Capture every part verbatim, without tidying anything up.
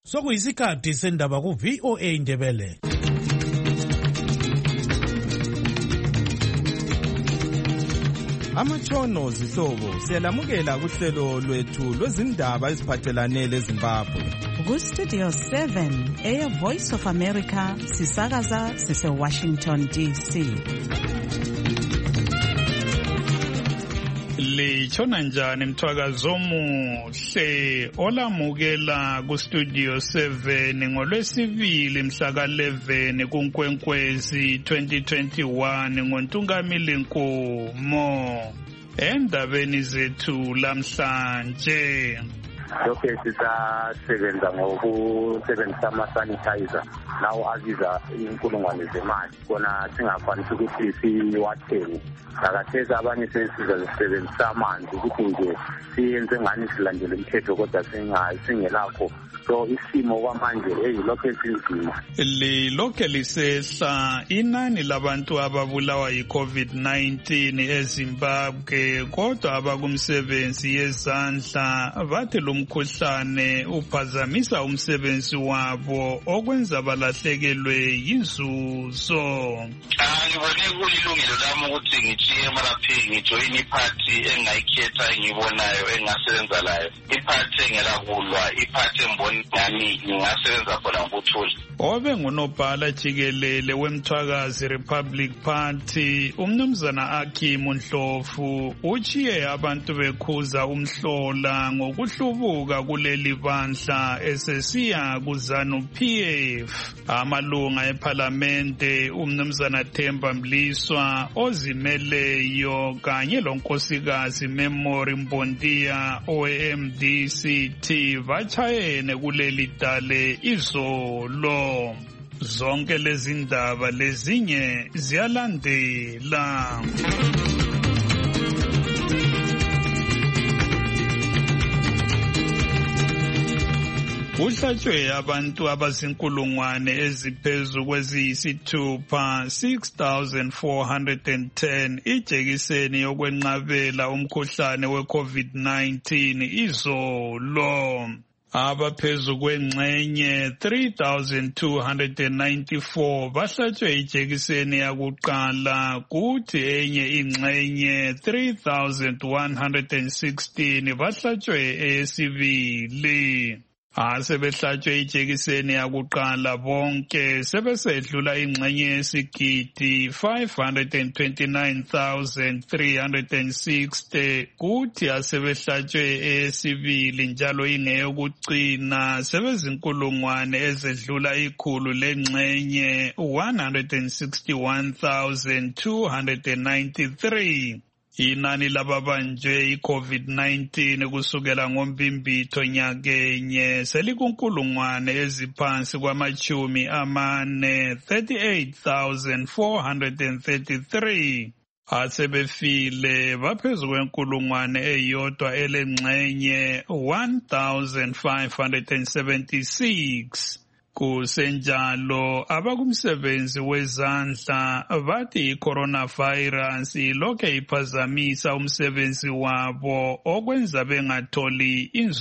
Sokuyisikhathi sendaba ku V O A Indebele. Amatshono zihlobo siyalamukela kuhlelo lwethu lwezindaba eziphathelane leZimbabwe. Ku Studio seven, Air Voice of America, sisakaza sise Washington D C. Litshona njani mthwakazi omuhle olamukela ku Studio seven ngolwesibili mhla ka eleven kuNkwenkwezi twenty twenty-one ngoNtungamili Nkomo. Endabeni zethu lamhlanje lokho sisasebenza ngokusebenzisa ama-sanitizer lawo abiza inkulungwane zemali kona singakwanisi ukuthi siwathenge. Akathesi abanye sesizasebenzisa amanzi ukuthi nje siyenze ngani silandele umthetho kodwa singelakho. So isimo kwamanje hey lokho esinzima. Lilokhe lisehla inani labantu ababulawa yi-COVID nineteen eZimbabwe kodwa abakumsebenzi yezandla bathi lo mkhuhlane uphazamisa umsebenzi wabo okwenza balahlekelwe yinzuzo. Ngibone kulilungelo lami ukuthi ngithi emaraphi ngijoyine iphathi engayikhetha engibonayo engasebenza layo. Iphathi engelakulwa, iphathi embona ngani ngingasebenza khona ngokuthula. Obe ngunobhala jikelele weMthwakazi Republic Party umnumzana Akim Ndlovu uchiye abantu bekhuza umhlola ngokuhlubuka kuleli bandla esesiya kuzanu P F. Amalunga eParlamente umnumzana Themba Mliswa ozimeleyo kanye lonkosikazi Memory Mbondiya o-M D C T bachayene kuleli dale izolo. Zonke lezi ndaba lezinye ziyalandela. Kuhlatshwe abantu abazinkulungwane eziphezu kweziyisithupha six thousand four hundred ten ijekiseni yokwenqabela umkhuhlane we-COVID nineteen izolo. Abaphezu kwengxenye three thousand two hundred ninety-four bahlatshwe ijekiseni yakuqala kuthi enye ingxenye three thousand one hundred sixteen bahlatshwe eyesibili. Asebehlatshwe ijekiseni yakuqala bonke sebesedlula ingxenye yesigidi five hundred twenty-nine thousand three hundred sixty kuthi asebehlatshwe eyesibili njalo ingeyokucina sebezinkulungwane ezedlula ikhulu lengxenye one hundred sixty-one thousand two hundred ninety-three. Inani lababanjwe i-COVID nineteen kusukela ngoMbimbitho nyakenye selikunkulungwane eziphansi kwamachumi amane thirty-eight thousand four hundred thirty-three. Asebefile baphezu kwenkulungwane eyodwa elengxenye one thousand five hundred seventy-six. Kusenjalo abakumsebenzi wezandla bathi i-coronavirus lokhe iphazamisa umsebenzi wabo okwenza bengatholi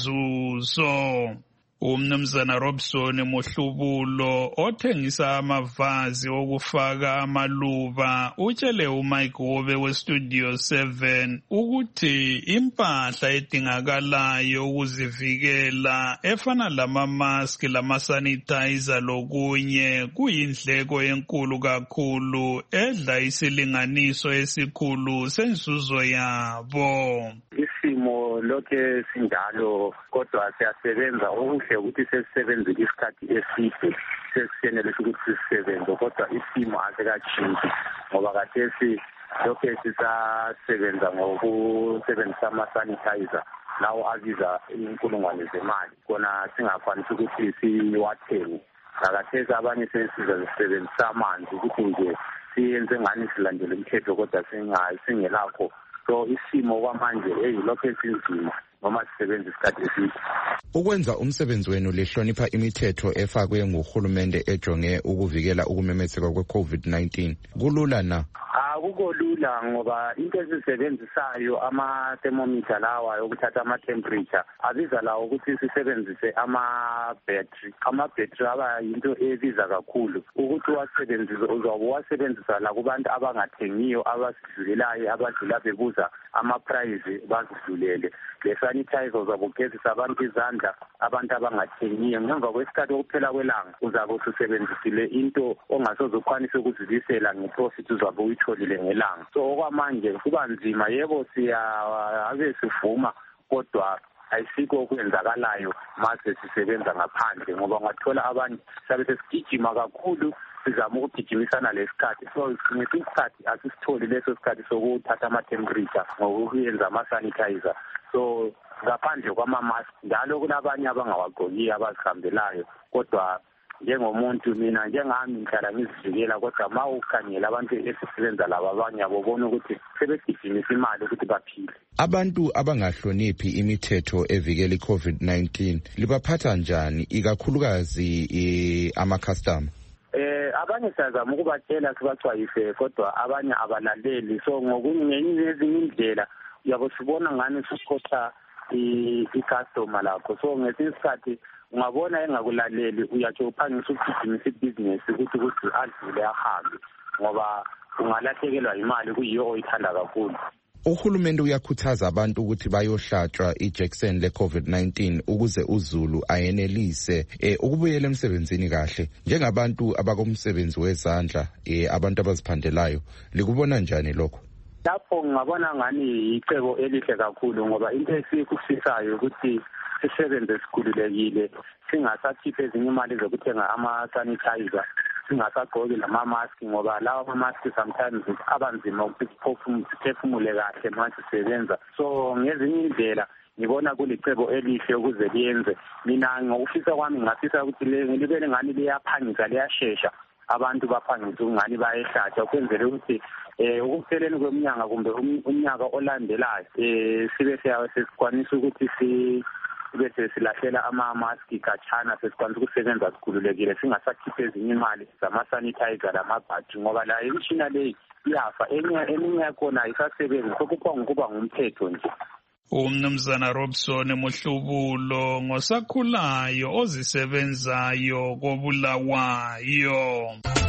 inzuzo. Umnumzana Robson Mohlubulo othengisa amavazi okufaka amaluba utshele uMike Wobe weStudio seven ukuthi impahla edingakalayo ukuzivikela efana lama-mask lama-sanitizer lokunye kuyindleko enkulu kakhulu edla isilinganiso esikhulu senzuzo yabo. Isimo lokhe sinjalo kodwa siyasebenza okuhle ukuthi sesisebenze isikhathi eside sesiyenelisa ukuthi sisebenze kodwa isimo asikatshintshi ngoba kathesi lokhe sisasebenza ngokusebenzisa ama-sanitizer lawo abiza inkulungwane zemali kona singakwanisi ukuthi siwathenge. Akathesi abanye sesizasebenzisa amanzi ukuthi nje siyenze ngani silandele umthetho kodwa singelakho. So isimo kwamanje hey lokho esinzima noma sisebenza isikhathi eside. Ukwenza umsebenzi wenu lehlonipha imithetho efakwe nguhulumende ejonge ukuvikela ukumemetheka kwe-COVID nineteen kulula na? Akukho lula ngoba into esisebenzisayo ama-thermometer lawa yokuthatha ama-temperature abiza lawo ukuthi sisebenzise ama-battery. Ama-battery aba yinto ebiza kakhulu. Ukuthi wasebenzise uzobe wasebenzisa la kubantu abangathengiyo abasidlulelayo abadlula bebuza ama-price bazidlulele. Le sanitizer uzabe ugezisa abantu izandla abantu abangathengiyo. Ngemva kwesikhathi okuphela kwelanga uzabe ususebenzisile into ongasoze ukwanise ukuzibisela ngeprofit uzabe uyitholile ngelanga. So okwamanje kuba nzima, yebo siyabe sivuma kodwa ayisikho okwenzakalayo mase sisebenza ngaphandle ngoba ngathola abantu sabe sesigijima kakhulu sizama ukugijimisana lesikhathi. So ngesinye isikhathi asisitholi leso sikhathi sokuthatha ama-temperature ngokuyenza ama-sanitizer. So ngaphandle kwama-mask njalo kunabanye abangawagqokiyo abazihambelayo kodwa njengomuntu mina njengami ngihlala ngizivikela kodwa ma ukhangela abantu esisebenza laba abanye abobona ukuthi sebegijimisa imali ukuthi baphile. Abantu abangahloniphi imithetho evikela i-COVID nineteen libaphatha njani ikakhulukazi e, ama-customer? Eh abanye siyazama ukubatshela sibachwayise kodwa abanye abalaleli. So ngokunye ezinye indlela uyabo sibona ngani sikhotha i-customer lakho. So ngesinye isikhathi ungabona engakulaleli uyatsho uphangisa ukugijimisa ibhizinesi ukuthi ukuthi adlule ahambe ngoba ungalahlekelwa imali kuyiyo oyithanda kakhulu. Uhulumende uyakhuthaza abantu ukuthi bayohlatshwa ijekiseni le-COVID nineteen ukuze uZulu ayenelise eh, ukubuyela emsebenzini kahle. Njengabantu abakumsebenzi wezandla eh, abantu abaziphandelayo likubona njani lokho? Lapho ngabona ngani icebo elihle kakhulu ngoba into esikufisayo ukuthi sisebenze sikhululekile singasakhiphe ezinye imali zokuthenga ama-sanitizer singasagqoki lama-mask ngoba lawa ama-mask sometimes abanzima ukuthi siphefumule kahle manje sisebenza. So ngezinye indlela ngibona kulicebo elihle ukuze liyenze. Mina ngokufisa kwami ngafisa ukuthi libe ngani liyaphangisa liyashesha abantu baphangisa ungani bayehlatshwa ukwenzele ukuthi eh ukupheleni kweminyaka kumbe umnyaka olandelayo eh sibe sesikwanisa ukuthi si bese silahlela ama-mask kachana sesikwanisa ukusebenza sikhululekile singasakhiphe ezinye imali zama-sanitizer lamabhatri ngoba la imishina leyi iyafa eminye yakhona ayisasebenzi sokuphanga ukuba ngumthetho nje. Umnumzana Robson Muhlubulo ngosakhulayo ozisebenzayo koBulawayo.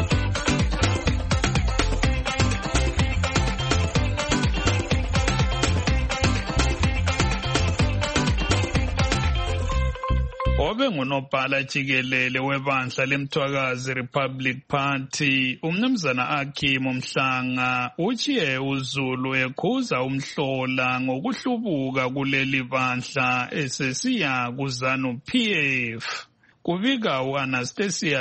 Obe ngunobhala jikelele webandla leMthwakazi Republic Party umnumzana Akim Mhlanga uchiye uZulu ekhuza umhlola ngokuhlubuka kuleli bandla esesiya kuZanu P F. Kubika uAnastasia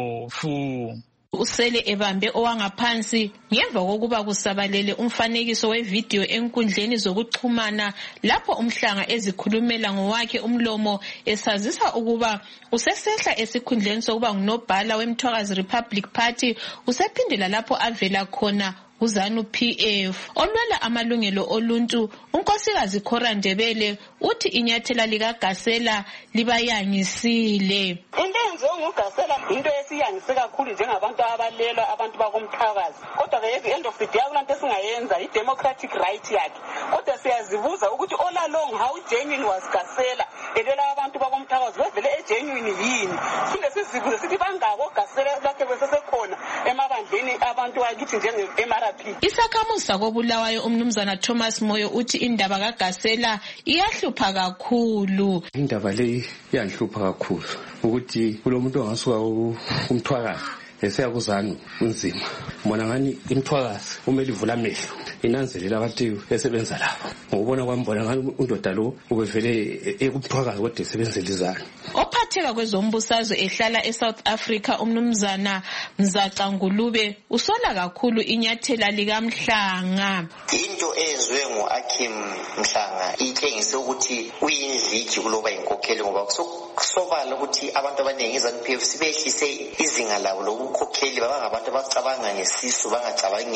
Ndlovu. Usele ebambe owangaphansi ngemva kokuba kusabalele umfanekiso wevideo enkundleni zokuxhumana lapho Umhlanga ezikhulumela ngowakhe umlomo esazisa ukuba usesehla esikhundleni sokuba ngunobhala weMthwakazi Republic Party usephindela lapho avela khona uZanu P F. Olwela amalungelo oluntu unkosikazi Khora Ndebele uthi inyathela likaGasela libayangisile. Intenzo nguGasela into esiyangise kakhulu njengabantu abalelwa abantu bakomthakazi. Kodwa ke at the end of the day akulanto esingayenza i-democratic right yakhe. Kodwa siyazibuza ukuthi all along how genuine was Gasela elela abantu bakomthakazi bevele egenuine yini. Sinde sizibuze sithi bangako Gasela lakhe besesekhona emabandleni abantu akithi njenge-M R P. Isakhamuzi koBulawayo umnumzana Thomas Moyo uthi indaba kaGasela iyahlupha kakhulu. Indaba le iyahlupha kakhulu ukuthi kulomuntu ongasuka umthwakazi eseya kuZanu unzima. Mbona ngani imthwakazi kumele ivula amehlo inanzelela abantu esebenza lapho. Ngokubona kwami mbona ngani undoda lo ubevele ekumthwakazi kodwa esebenzela iZanu. Ophatheka kwezombusazwe ehlala eSouth Africa umnumzana Mzaca Ngulube usola kakhulu inyathela likaMhlanga. Into ezwe ngoAkim Mhlanga itshengise ukuthi uyindliji kuloba inkokheli ngoba kusobala ukuthi abantu abaningi iZanu P F sibehlise izinga labo lokukhokheli baba ngabantu abacabanga ngesisu bangacabangi ngengqondo.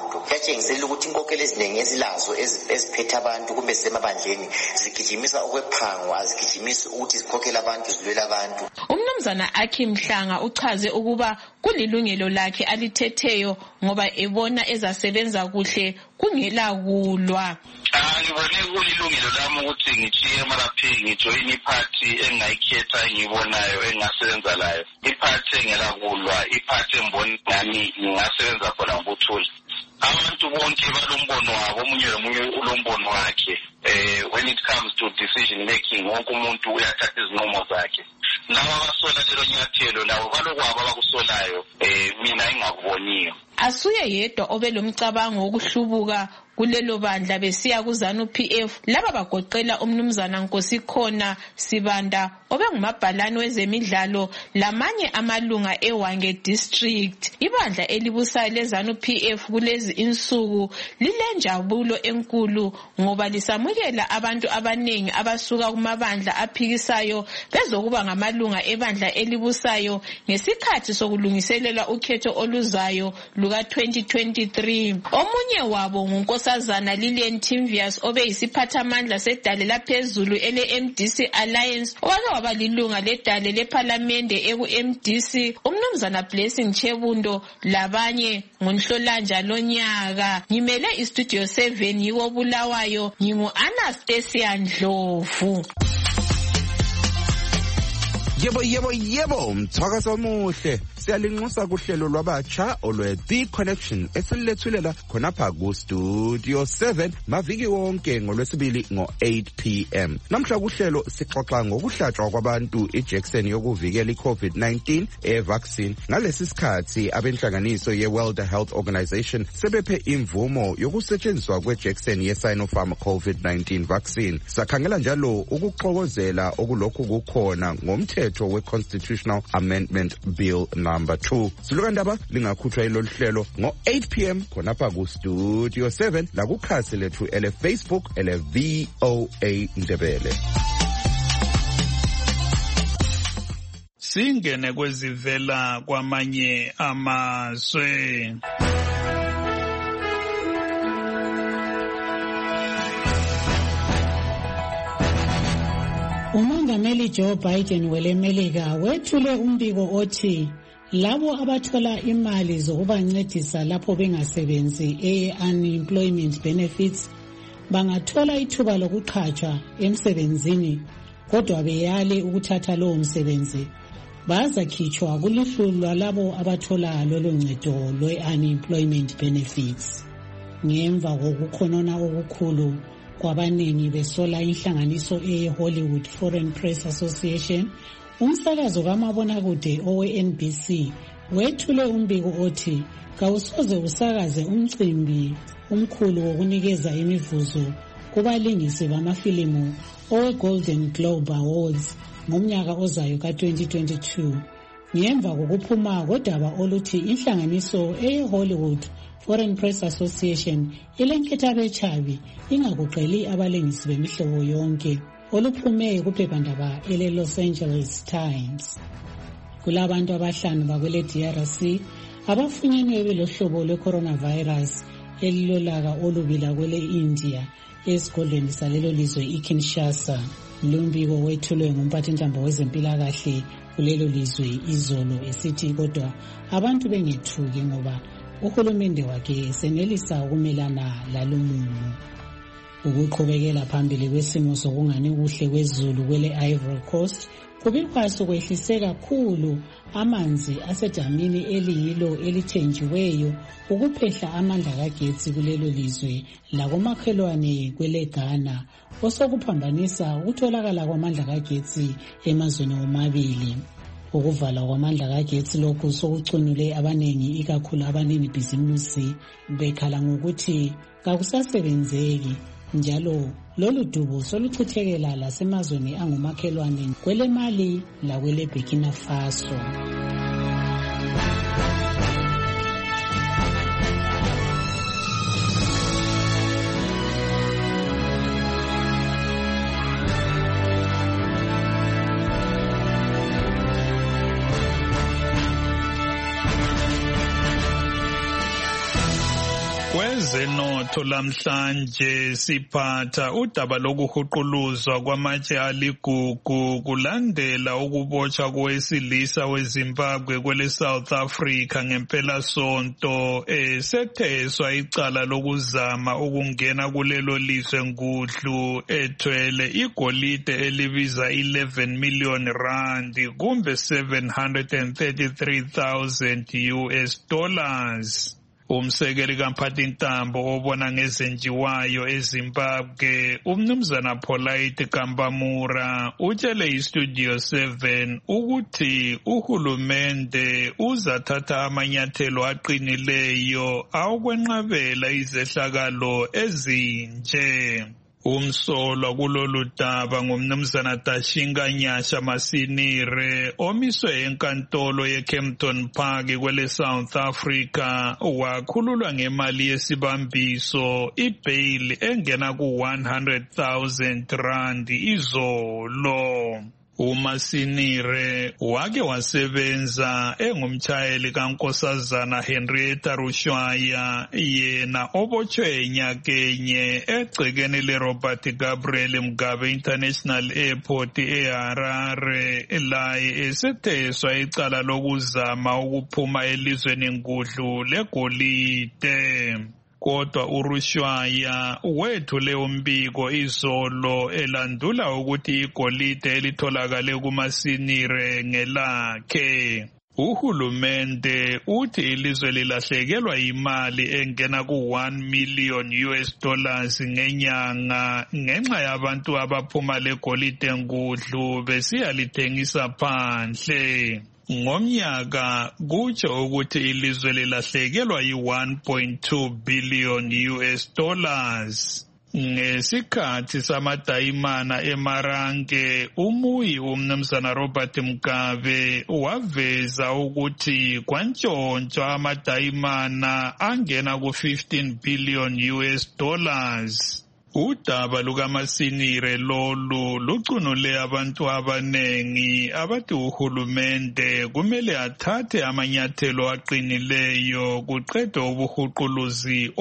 abantu. Kuyatshengisela ukuthi inkokhelo eziningi ezilazo eziphethe abantu kumbe zisemabandleni zigijimisa okwephango, azigijimisi ukuthi zikhokhele abantu, zilwela abantu. Umnumzana Aki Mhlanga uchaze ukuba kulilungelo lakhe alithetheyo ngoba ebona ezasebenza kuhle kungela kulwa. Ngibone kulilungelo lami ukuthi ngichiye emalaphi ngijoyine iphathi engayikhetha engibonayo engasebenza layo. Iphathi engela kulwa, iphathi embona ngani ngingasebenza khona ngokuthula. Abantu bonke balombono wabo, omunye nomunye ulombono wakhe. Eh when it comes to decision making, wonke umuntu uyathatha izinqumo zakhe. Laba abasola lelo nyathelo labo balokwabo abakusolayo eh mina engakuboniyo. Asuye yedwa obelomcabango wokuhlubuka kulelo bandla besiya kuZANU P F laba bagoqela umnumzana Nkosikhona Sibanda obengumabhalane wezemidlalo lamanye amalunga eWange district. Ibandla elibusayo leZANU P F kulezi insuku lilenjabulo enkulu ngoba lisamukela abantu abanengi abasuka kumabandla aphikisayo bezokuba ngamalunga ebandla elibusayo ngesikhathi sokulungiselela ukhetho oluzayo luka twenty twenty-three. Omunye wabo ngunkosazana Lilian Timvius obe yisiphathamandla sedale laphezulu ele M D C Alliance owake waba lilunga ledale leParliament eku M D C. Umnumzana Blessing Chebundo labanye ngonhlolanja lonyaka. Ngimele istudio seven yiwo Bulawayo, ngimu Anastasia Ndlovu. Yebo yebo yebo mthakazo omuhle siyalinxusa kuhlelo lwabatsha olwe The Connection esillethulela khonapha ku Studio seven maviki wonke ngolwesibili ngo eight p m Namhla kuhlelo sixoxa ngokuhlatshwa kwabantu iJackson yokuvikela iCovid nineteen evaccine. Ngalesi sikhathi abenhlanganiso yeWorld Health Organization sebephe imvumo yokusetshenziswa kweJackson yeSinopharm COVID nineteen vaccine. Sakhangela njalo ukuxokozela okulokhu kukhona ngomthetho we-Constitutional Amendment Bill number two. Silukandaba lingakhutshwa ilolu hlelo ngo eight p m khonapha ku Studio seven la kukhasi lethu ele Facebook ele V O A Ndebele. Singene kwezivela kwamanye amazwe. Umongameli Joe Biden welemelika wethule umbiko othi labo abathola imali zokubancedisa lapho bengasebenzi e-unemployment benefits bangathola ithuba lokuqhatshwa emsebenzini kodwa beyale ukuthatha lowo msebenzi bazakhitshwa kuluhlu lwalabo abathola lolo ncedo lwe-unemployment benefits. Ngemva kokukhonona okukhulu kwabaningi besola inhlanganiso e-Hollywood Foreign Press Association, umsakazo kamabonakude owe-N B C wethule umbiko othi kawusoze usakaze umcimbi umkhulu wokunikeza imivuzo kubalingisi bamafilimu owe-Golden Globe Awards ngomnyaka ozayo ka twenty twenty-two. Ngemva kokuphuma kodaba oluthi inhlanganiso e-Hollywood Foreign Press Association ilenketha bechabi ingakuqeli abalingisi bemihlobo yonke oluphume kuphephandaba ele Los Angeles Times. Kulabantu abahlanu bakwele D R C abafunyenwe belohlobo lwe-coronavirus elilolaka olubila kwele India esigodlweni salelo lizwe iKinshasa. Lumbiko wethulwe ngumphathintambo wezempilakahle kulelo lizwe izolo esithi kodwa abantu bengethuki ngoba uhulumende wakhe senelisa ukumelana lalumumo. Ukuqhubekela phambili kwesimo sokungani kuhle kwezulu kwele Ivory Coast kubikwaso kwehlise kakhulu amanzi asedamini eliyilo elithenjiweyo ukuphehla amandla kagetsi kulelo lizwe lakomakhelwane kwele Ghana osokuphambanisa ukutholakala kwamandla kagetsi emazweni omabili. Ukuvala kwamandla kagetsi lokhu sokucunule abanengi ikakhulu abanini bhizimusi bekhala ngokuthi kakusasebenzeki njalo lolu dubo soluchithekela lasemazweni angumakhelwane kwele Mali lakwele Burkina Faso. Kwezenotho lamhlanje siphatha udaba lokuhuquluzwa kwamatshe aligugu kulandela ukubotshwa kowesilisa weZimbabwe kwele South Africa ngempela sonto esetheswa icala lokuzama ukungena kulelo lizwe ngudlu ethwele igolide elibiza eleven million rand kumbe seven hundred thirty-three thousand U S dollars. Umsekeli kaMphathintambo obona ngezenjiwayo eZimbabwe umnumzana Polite Kambamura utshele iStudio seven ukuthi uhulumende uzathatha amanyathelo aqinileyo awokwenqabela izehlakalo ezinje. Umsolwa kulolu daba ngumnumzana Dashinga Nyasha Masinire omiswe enkantolo yeKempton Park kwele South Africa wakhululwa ngemali yesibambiso ibail engena ku one hundred thousand rand izolo. uMasinire wake wasebenza engumtshayeli kaNkosazana Henrietta Rushwaya yena obotshwe nyakenye egcekeni leRobert Gabriel Mugabe International Airport eHarare laye esetheswa icala lokuzama ukuphuma elizweni ngudlu legolide. Kodwa uRushwaya wethule umbiko izolo elandula ukuthi igolide elitholakale kuMasinire ngelakhe. Uhulumende uthi ilizwe lilahlekelwa imali engena ku one million U S dollars ngenyanga ngenxa yabantu abaphuma legolide ngudlu besiyalithengisa phandle. Ngomnyaka kutsho ukuthi ilizwe lilahlekelwa yi one point two billion U S dollars. Ngesikhathi samadayimana eMarange umuyi umnumzana Robert Mugabe waveza ukuthi kwantshontshwa amadayimana angena ku fifteen billion U S dollars. Udaba lukaMasinire lolu lucunule abantu abanengi abathi uhulumende kumele athathe amanyathelo aqinileyo kuqedwe ubuhuquluzi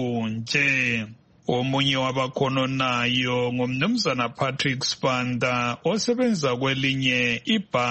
obunje. Omunye wabakhononayo ngumnumzana Patrick Spanda osebenza kwelinye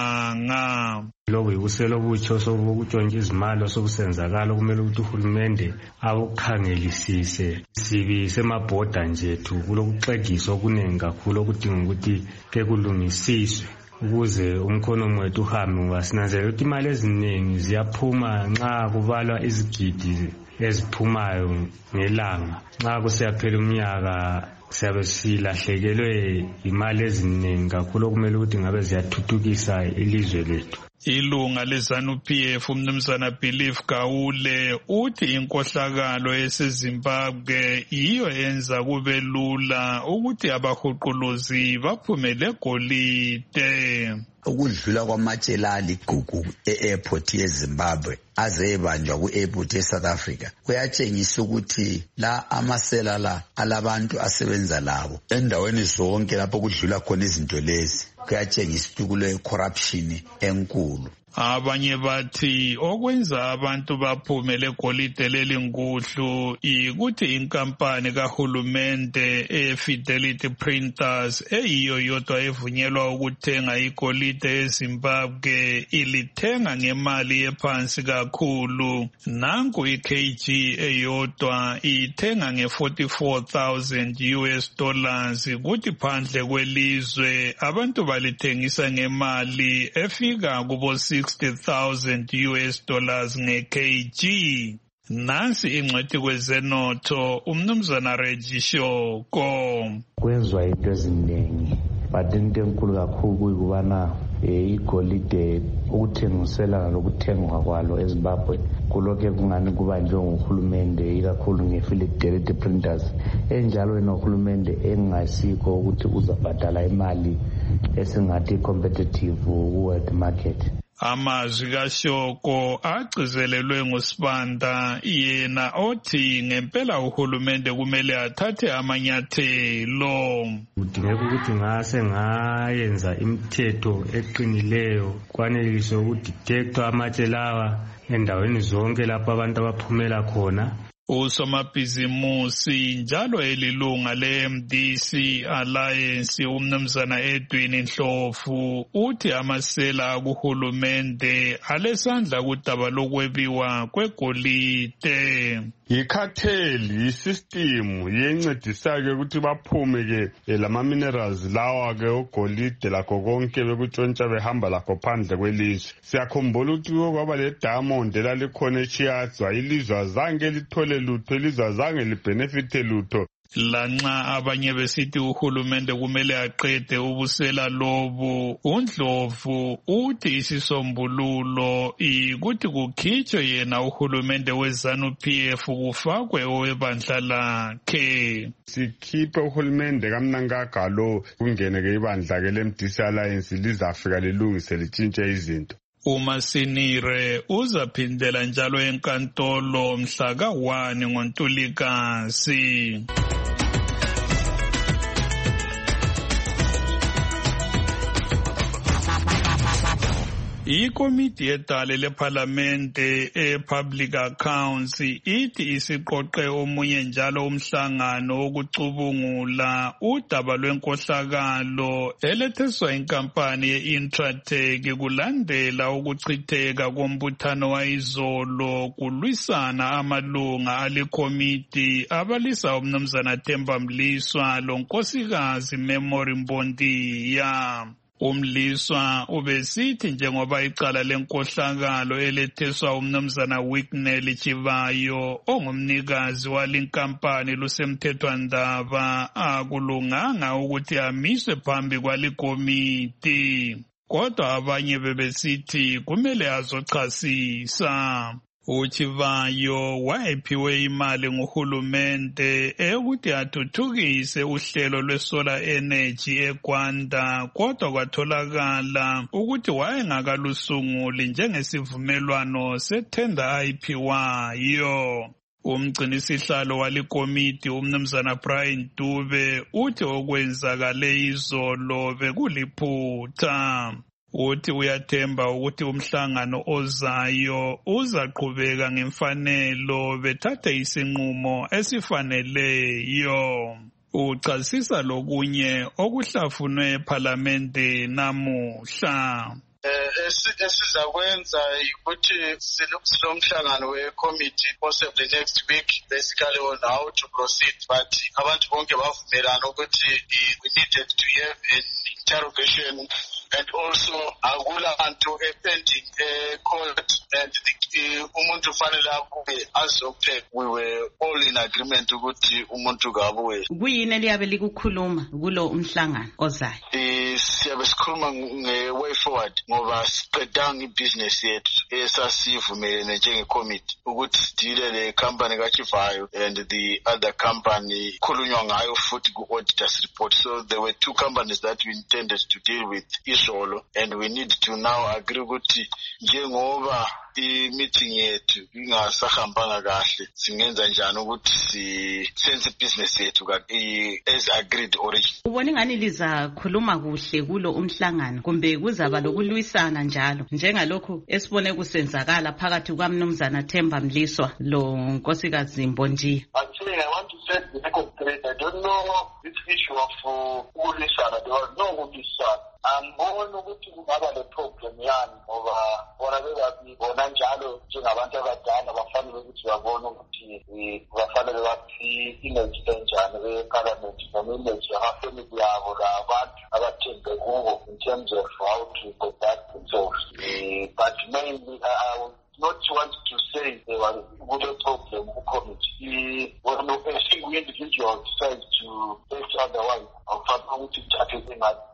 ibhanga. Lobu yibuselo obutsho sobukutshontsha izimali osobusenzakala kumele ukuthi uhulumende awukhangelisise. Sibi semabhoda njethu kulokuxegiswa okuningi kakhulu okudinga ukuthi ke kulungisiswe ukuze umkhono wethu uhambe ngoba sinanzelela ukuthi imali eziningi ziyaphuma nxa kubalwa izigidi eziphumayo ngelanga. Nxa kusiyaphela umnyaka siyabe silahlekelwe imali eziningi kakhulu okumele ukuthi ngabe ziyathuthukisa ilizwe lethu. Ilunga leZANU P F umnumzana Belief Gawule uthi inkohlakalo eseZimbabwe iyo yenza kube lula ukuthi abahuquluzi baphumele golide. Ukudlula kwamatshela aligugu e-airport yeZimbabwe aze ebanjwa ku-airport ye-South Africa kuyatshengisa ukuthi la amasela la alabantu asebenza labo endaweni zonke lapho kudlula khona izinto lezi kuyatshengisa ukuthi kule corruption enkulu. Abanye bathi okwenza abantu baphume legolide leli ngudlu ikuthi inkampani kahulumende eFidelity Printers eyiyo yodwa evunyelwa ukuthenga igolide eZimbabwe ilithenga ngemali ephansi kakhulu. Nanku i-K G eyodwa ithenga nge forty-four thousand U S dollars kuthi phandle kwelizwe abantu balithengisa ngemali efika kubo sixty thousand U S dollars nge-K G. Nansi ingcwethi kwezenotho umnumzana Reggie Shoko. Kwenzwa into eziningi but into enkulu kakhulu kuyikubana igolide ukuthengisela lokuthengwa kwalo eZimbabwe kulokhe kungani kuba njengohulumende ikakhulu ngeFidelity Printers enjalo wena uhulumende engasikho ukuthi uzabhadala imali esingathi competitive ku-world market. Amazwi kaShoko agcizelelwe nguSibanda yena othi ngempela uhulumende kumele athathe amanyathelo. Kudingeka ukuthi ngase ngayenza imithetho eqinileyo kwanelise ukudetector amatshe lawa endaweni zonke lapho abantu abaphumela khona Usomabhizimusi njalo elilunga le-M D C Alliance umnumzana Edwin Ndlovu uthi amasela akuhulumende alesandla kudaba lokwebiwa kwegolide. Yikhatheli yisystem yencedisa-ke ukuthi baphume-ke lama minerals lawa-ke ogolide lakho konke bekutshontsha behamba lakho phandle kwelizwe. Siyakhumbula ukuthi kwaba le diamond elalikhona eChiadzwa ilizwe azange lithole lutho, ilizwe azange libenefite lutho. Lanxa abanye besithi uhulumende kumele aqede ubusela lobu, uNdlovu uthi isisombululo ukuthi kukhitshwe yena uhulumende weZANU P F kufakwe owebandla lakhe. Sikhiphe uhulumende kamnankagalo kungene-ke ibandla-ke le-M D C Alliance lizafika lilungise litshintshe izinto. uMasinire uzaphindela njalo enkantolo mhla ka one ngoNtulikazi. Ikomiti yedale lephalamende e-Public Accounts ithi isiqoqe omunye njalo umhlangano wokucubungula udaba lwenkohlakalo eletheswa inkampani ye-Intratech kulandela ukuchitheka kombuthano wayizolo kulwisana amalunga alikomiti abalisa umnumzana Themba Mliswa lonkosikazi Memory Mbondiya. Umliswa ubesithi njengoba icala lenkohlakalo eletheswa umnumzana Wicknell Chivayo ongumnikazi walinkampani lusemthethwandaba akulunganga ukuthi amiswe phambi kwalikomiti, kodwa abanye bebesithi kumele azochasisa. uChivayo wayephiwe imali nguhulumende ukuthi athuthukise uhlelo lwesolar energy eGwanda, kodwa kwatholakala ukuthi wayengakalusunguli njengesivumelwano sethenda ayiphiwayo. Umgcinisihlalo walikomiti umnumzana Brian Dube uthi okwenzakale izolo bekuliphutha. Uthi uyathemba ukuthi umhlangano ozayo uzaqhubeka ngemfanelo bethathe isinqumo esifaneleyo. Uchasisa lokunye okuhlafunwe ePhalamende namuhla. Esizakwenza ukuthi silomhlangano we-committee possibly next week basically on how to proceed, but abantu bonke bavumelana ukuthi we needed to have an interrogation and also akulanto e-pending e-court and umuntu fanele abuye azokuthe. We were all in agreement ukuthi umuntu kabuye. Kuyini eliyabe likukhuluma kulo umhlangano ozayo? Siyabe sikhuluma nge-way forward ngoba siqedanga ibhizinesi yethu esasivumelene njenge-committee ukuthi sidile le company kaChivayo and the other company khulunywa ngayo futhi ku-auditors report. So there were two companies that we intended to deal with isolo, and we need to now agree ukuthi njengoba i-meeting yethu ingasahambanga kahle singenza njani ukuthi sisenze business yethu as agreed origin. Ubona ngani liza khuluma kuhle kulo umhlangano kumbe kuzaba lokulwisana njalo njengalokho esibone kusenzakala phakathi kwamnumzana Themba Mliswa lo nkosikazi Mbondiya? Actually, I want to say the record straight. I don't know this issue of ukulwisana. There was no ukulwisana. Angiboni ukuthi kungaba le problem yani ngoba bona bebabi bona njalo njengabantu abadala bafanele ukuthi babone ukuthi bafanele bathi image enjani be-parliament noma image yamafamily yabo labantu abathembe kubo in terms of how to conduct themselves. But mainly I would not want to say there was a problem with committee. Well, no, I think we individuals decide to act otherwise. I'll probably take it in that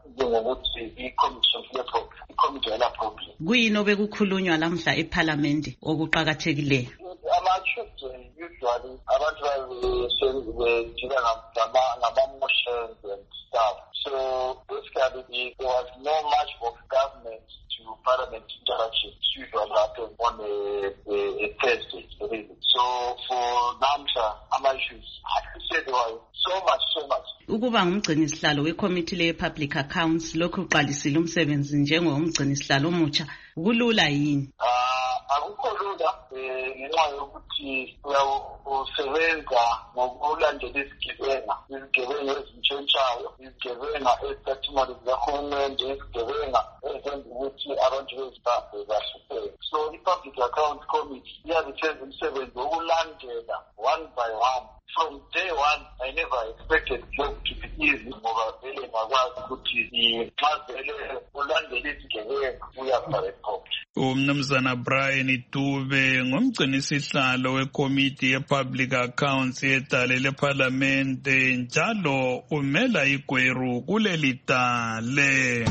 kuyini obekukhulunywa lamhla ePhalamende okuqhakathekileyo? Ama-Tuesday usually abantu bedila ngama-motions and stuff. So basically there was no much of government to parliament interaction. It usually happened on a, a, a Thursday. So for NAMSA, ama-issues, I could say there was so much, so much. Ukuba ngumgcinisihlalo weCommittee le-Public Accounts lokhu uqalisile umsebenzi njengomgcinisihlalo omutsha kulula yini? Ah akukho lula ngenxa yokuthi usebenza ngokulandela izigebenga izigebenga ezintshontshayo izigebenga ezithathimali zikahulumende izigebenga ezenza ukuthi abantu bezimbabwe bahlupheke. So i-Public Accounts Committee iyazithenza umsebenzi wokulandela one by one. From day one, I never expected job to be easy ngoba vele ngakwazi ukuthi nxa vele ulandela izigebenga uyabhala ekhophi. Umnumzana Brian Dube ngumgcinisihlalo wekomiti ye-Public Accounts yedale leParlamente njalo umela igweru kuleli dale.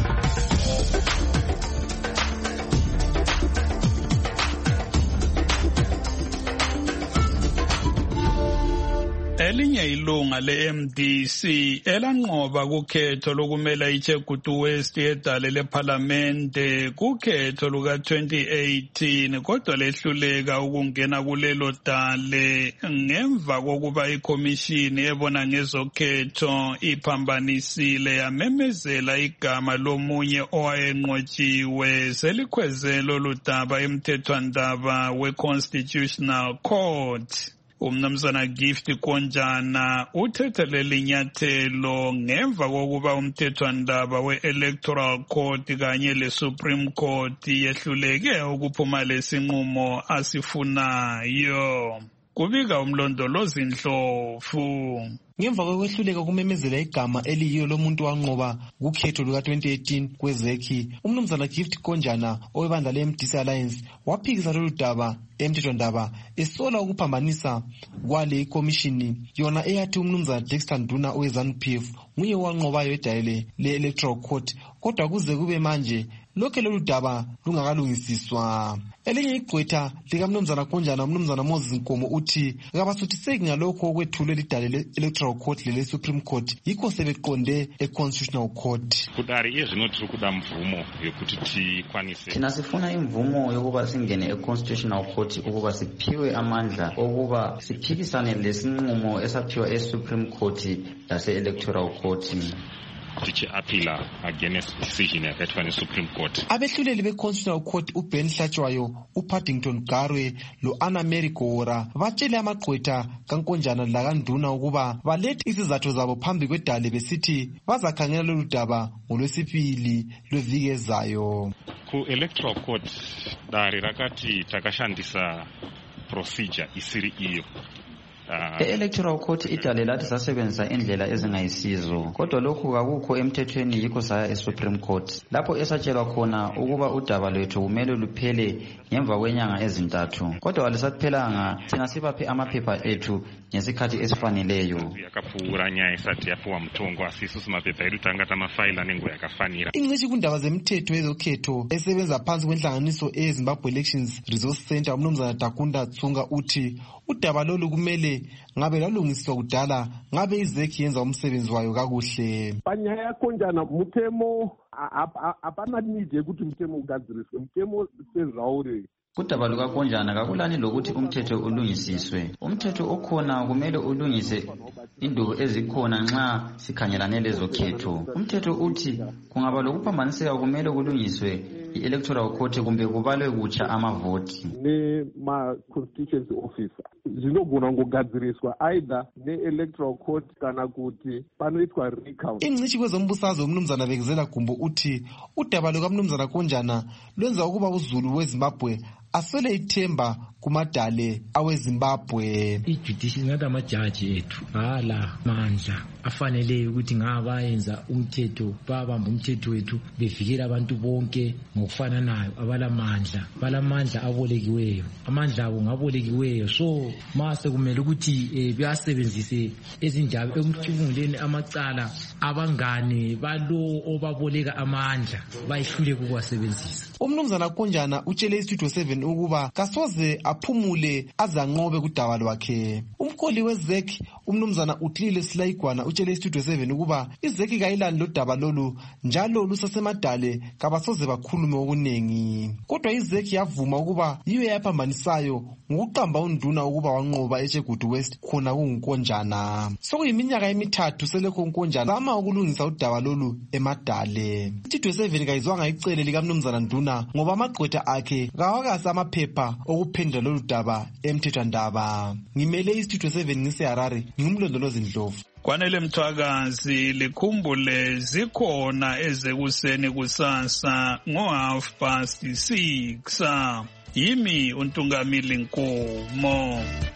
Elinye ilunga le-M D C elanqoba kukhetho lokumela iChegutu West yedale leParlamente kukhetho luka twenty eighteen kodwa lehluleka ukungena kulelo dale ngemva kokuba ikomishini ebona ngezokhetho iphambanisile yamemezela igama lomunye owayenqotshiwe selikhwezelo ludaba emthethwandaba we-Constitutional Court. Umnumzana Gift Konjana uthethelele inyathelo ngemva kokuba umthethwandaba we-Electoral Court kanye le-Supreme Court yehluleke ukuphuma lesinqumo asifunayo. Kubika umlondolozi Ndlovu. Ngemva kokwehluleka kumemezela igama eliyiyo lomuntu wanqoba kukhetho luka twenty eighteen kwezekhi, umnumzana Gift Konjana owebandla le-M D C Alliance waphikisa lolu daba emthethwandaba esola ukuphambanisa kwale ikomishini yona eyathi umnumzana Dexter Nduna owe-ZANU P F nguye wanqobayo edayile le-Electoral Court, kodwa kuze kube manje lokho lolu daba lungakalungisiswa. Elinye igqwetha likamnumzana Konjana umnumzana Moses Nkomo uthi kabasuthiseki ngalokho okwethulwe lidale le-Electoral Court lele-Supreme Court yikho sebeqonde e-Constitutional Court. Kudari ezvinoti kuda mvumo yokuti tikwanise. Thina sifuna imvumo yokuba singene e-Constitutional Court ukuba siphiwe amandla okuba siphikisane lesinqumo esaphiwa e-Supreme Court lase-Electoral Court. Appeal against decision yakethwa ne-Supreme Court. Abehluleli be-Constitutional Court uBen Hlatshwayo, uPaddington Garwe lo-Anna Mary Gora batshele amagqwetha kaNkonjana lakanduna ukuba balethe izizathu zabo phambi kwedale besithi bazakhangela lolu daba ngolwesibili lweviki ezayo. Ku-Electoral Court dare rakati takashandisa procedure isiri iyo. E-Electoral Court idale lathi sasebenzisa indlela ezingayisizo, kodwa lokhu kakukho emthethweni yikho saya e-Supreme Court lapho esatshelwa khona ukuba udaba lwethu kumele luphele ngemva kwenyanga ezintathu, kodwa alisaphelanga. Thina sibaphe amaphepha ethu ngesikhathi esifaneleyo. Yakapfuura nyaya isati yaphuwa mthongo asisusa amaphepha edu tangata mafayila nenguwa yakafanira. Ingcishi kundaba zemthetho ezokhetho esebenza phansi kwenhlanganiso e-Zimbabwe Elections Resource Center umnumzana Takunda Tsunga uthi udaba lolu kumele ngabe lalungiswa kudala ngabe izekhi yenza umsebenzi wayo kakuhle. Panyaya yaKonjana muthemo apana need yekuthi muthemo ugadziriswe, muthemo sezvauri. Kudaba lukaKonjana kakulani lokuthi umthetho ulungisiswe. Umthetho okhona kumele ulungise induku ezikhona nxa sikhangelane lezokhetho. Umthetho uthi kungaba lokuphambaniseka kumele kulungiswe i-Electoral Court kumbe kubalwe kutsha amavoti. Ne ma constituency officer zinogona ngogadziriswa either ne-Electoral Court kana kuti panoitwa recount. Ingcishi kwezombusazwe umnumzana Bekezela Gumbo uthi udaba lukamnumzana Konjana lwenza ukuba uZulu weZimbabwe aswele ithemba kumadale aweZimbabwe. I-judicial ngathi amajaji ethu hala mandla afanele ukuthi ngabayenza umthetho babamba umthetho wethu bevikela abantu bonke ngokufananayo abalamandla balamandla abolekiweyo amandla abo ngabolekiweyo, so mase kumele ukuthi eh, bayasebenzise ezindaba ekucubunguleni amacala abangane balo obaboleka amandla bayihlule ukuwasebenzisa. Umnumzana Konjana utshele iStudio seven ukuba kasoze aphumule azanqobe kudaba lwakhe. umholi wezek umnumzana uthile silayigwana utshele istudio seven ukuba izeki kayilani lodaba lolu njalo lusasemadale kabasoze bakhulume okunengi. Kodwa izeki yavuma ukuba yiyo yaphambanisayo ngokuqamba unduna ukuba wanqoba eChegutu West khona kunkonjana. Sokuyiminyaka emithathu selekho unkonjana zama ukulungisa udaba lolu emadale. Istudio seven kayizwanga icele likamnumzana Nduna ngoba amagqwetha akhe kawakasi amaphepha okuphendula lolu daba emthethwandaba. Ngimele istudio seven ngiseHarare ngimlondolozi Ndlovu. Kwanele Mthwakazi likhumbule zikhona ezekuseni kusasa ngo half past six. Yimi uNtungamili Nkomo.